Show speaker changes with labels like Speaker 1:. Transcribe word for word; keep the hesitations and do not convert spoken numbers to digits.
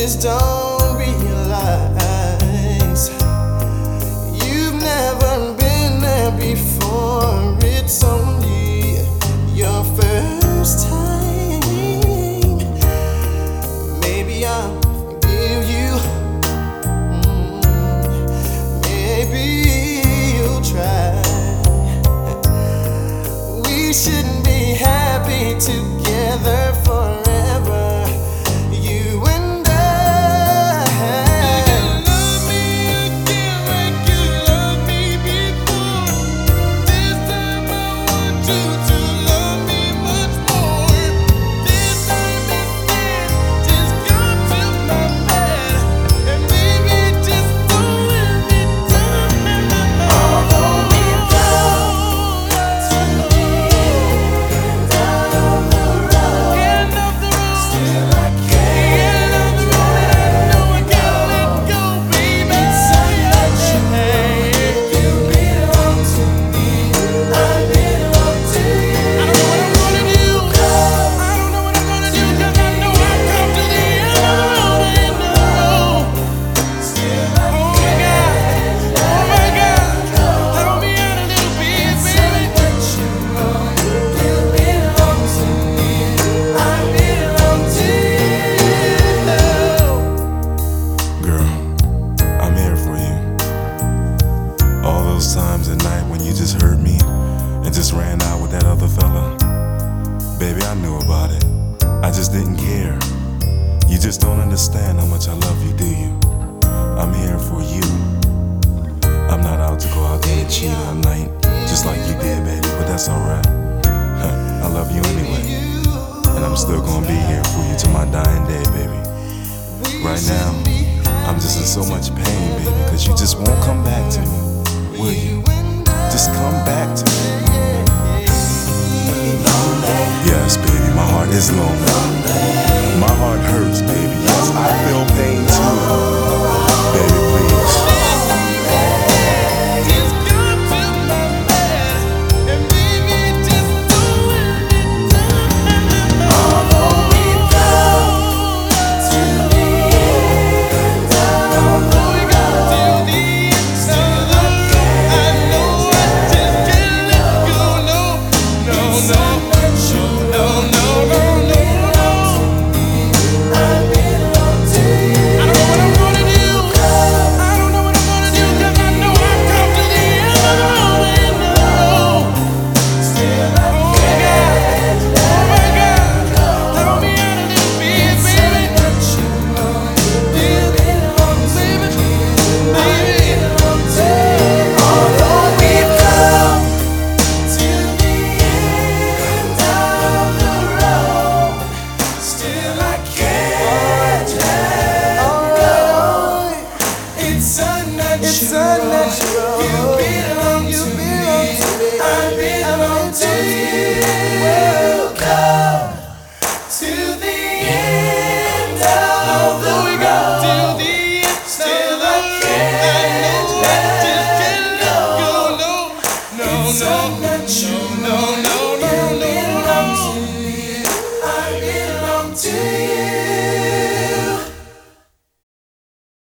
Speaker 1: just don't realize you've never been there before. It's only your first time. Maybe I'll forgive you. Mm, maybe you'll try. We shouldn't be happy together forever. You and I. You love me again like you loved me before. This time I want you to love me much more. This time instead, just come to my bed and baby, just don't let me down. Although we go to the end of the road, end of the road, still I can't. End of the road, and I know I can't let go, baby. You belong to me, I belong to you. I don't know what I'm gonna do. I don't know what I'm gonna do, 'cause I know I've come to the end of the road, end of the road. Still I can't. Oh my God, help me out a little bit, baby. You belong to me, I belong to you.
Speaker 2: Girl, I'm here for you. All those times at night when you just hurt me and just ran out with that other fella. Baby, I knew about it. I just didn't care. You just don't understand how much I love you, do you? I'm here for you. I'm not out to go out there and cheat all night, just like you did, baby, but that's alright. I love you anyway. And I'm still gonna be here for you till my dying day, baby. Right now, I'm just in so much pain, baby, because you just won't come back to me. Will you? Just come back to me. Yes, baby, my heart is lonely.